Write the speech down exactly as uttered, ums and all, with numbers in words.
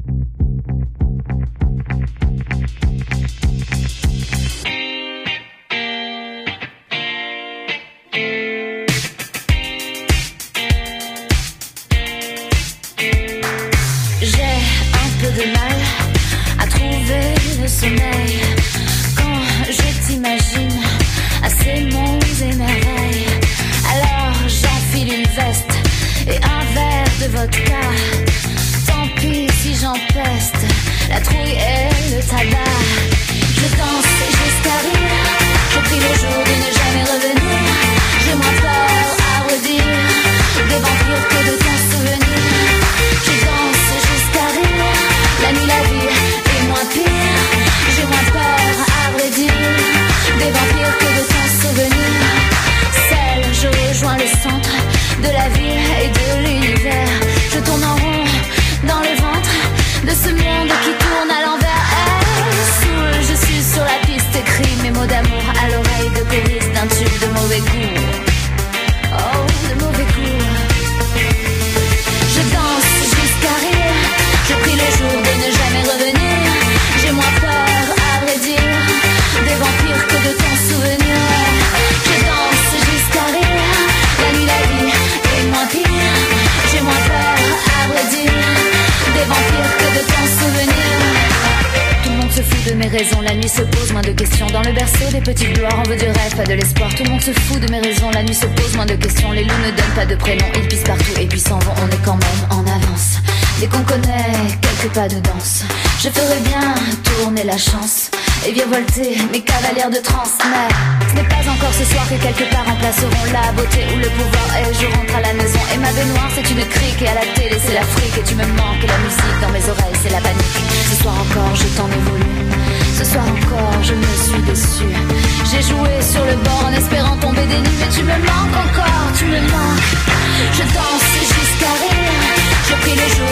Sommeil, quand je t'imagine à ces mondes et merveilles, alors j'enfile une veste et un verre de vodka. Tant pis si j'empeste la trouille et le tabac. Je danse jusqu'à rire, je prie le jour de ne jamais revenir. J'ai moins peur à redire des vampires que de ton souvenir. Je danse jusqu'à rire, la nuit, la vie est moins pire. J'ai moins peur, à vrai dire, des vampires que de ton souvenir. Seul, je rejoins le centre de la ville et de l'univers. Je tourne en rond dans le ventre de ce monde qui tourne à l'envers. Hey, saoul, je suis sur la piste, écris mes mots d'amour à l'oreille de choriste d'un tube de mauvais goût. Oh, de mauvais goût. Je danse jusqu'à rire, je prie le jour de ne jamais revenir. J'ai moins peur, à vrai dire, des vampires que de ton souvenir. Je danse jusqu'à rire, la nuit, la vie est moins pire. J'ai moins peur, à vrai dire, des vampires que de ton souvenir. Tout le monde se fout de mes raisons, la nuit se pose moins de questions. Dans le berceau des petites gloires, on veut du rêve, pas de l'espoir. Tout le monde se fout de mes raisons, la nuit se pose moins de questions. Les loups ne donnent pas de prénom, ils pissent partout et puis s'en vont. On est quand même en avance. Dès qu'on connaît quelques pas de danse, je ferais bien tourner la chance et virevolter mes cavalières de trance. Mais ce n'est pas encore ce soir que quelque part remplaceront la beauté ou le pouvoir. Et je rentre à la maison et ma baignoire c'est une crique. Et à la télé c'est l'Afrique et tu me manques. Et la musique dans mes oreilles c'est la panique. Ce soir encore je t'en ai voulu, ce soir encore je me suis déçue. J'ai joué sur le bord en espérant tomber des nues. Mais tu me manques encore, tu me manques. Je danse jusqu'à rire, je prie le jour